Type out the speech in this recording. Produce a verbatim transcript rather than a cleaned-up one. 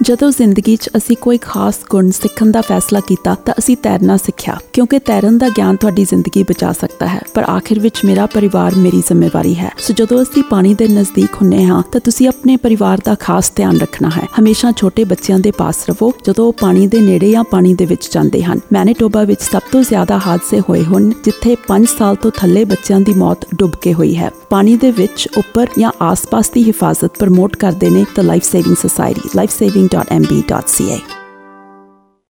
ਜਦੋਂ ਜ਼ਿੰਦਗੀ 'ਚ ਅਸੀਂ ਕੋਈ ਖਾਸ ਗੁਣ ਸਿੱਖਣ ਦਾ ਫੈਸਲਾ ਕੀਤਾ ਤਾਂ ਅਸੀਂ ਤੈਰਨਾ ਸਿੱਖਿਆ, ਕਿਉਂਕਿ ਤੈਰਨ ਦਾ ਗਿਆਨ ਤੁਹਾਡੀ ਜ਼ਿੰਦਗੀ ਬਚਾ ਸਕਦਾ ਹੈ। ਪਰ ਆਖਿਰ ਵਿੱਚ ਮੇਰਾ ਪਰਿਵਾਰ ਮੇਰੀ ਜ਼ਿੰਮੇਵਾਰੀ ਹੈ। ਸੋ ਜਦੋਂ ਅਸੀਂ ਪਾਣੀ ਦੇ ਨਜ਼ਦੀਕ ਹੁੰਨੇ ਹਾਂ ਤਾਂ ਤੁਸੀਂ ਆਪਣੇ ਪਰਿਵਾਰ ਦਾ ਖਾਸ ਧਿਆਨ ਰੱਖਣਾ ਹੈ। ਹਮੇਸ਼ਾ ਛੋਟੇ ਬੱਚਿਆਂ ਦੇ ਪਾਸ ਰਹੋ ਜਦੋਂ ਉਹ ਪਾਣੀ ਦੇ ਨੇੜੇ ਜਾਂ ਪਾਣੀ ਦੇ ਵਿੱਚ ਜਾਂਦੇ ਹਨ। ਮੈਨੀਟੋਬਾ ਵਿੱਚ ਸਭ ਤੋਂ ਜ਼ਿਆਦਾ ਹਾਦਸੇ ਹੋਏ ਹਨ ਜਿੱਥੇ ਪੰਜ ਸਾਲ ਤੋਂ ਥੱਲੇ ਬੱਚਿਆਂ ਦੀ ਮੌਤ ਡੁੱਬ ਕੇ ਹੋਈ ਹੈ। ਪਾਣੀ ਦੇ ਵਿੱਚ ਉੱਪਰ ਜਾਂ ਆਸ-ਪਾਸ ਦੀ ਹਿਫਾਜ਼ਤ ਪ੍ਰਮੋਟ ਕਰਦੇ ਨੇ ਤਾਂ life saving society life saving dot M B dot C ਏ।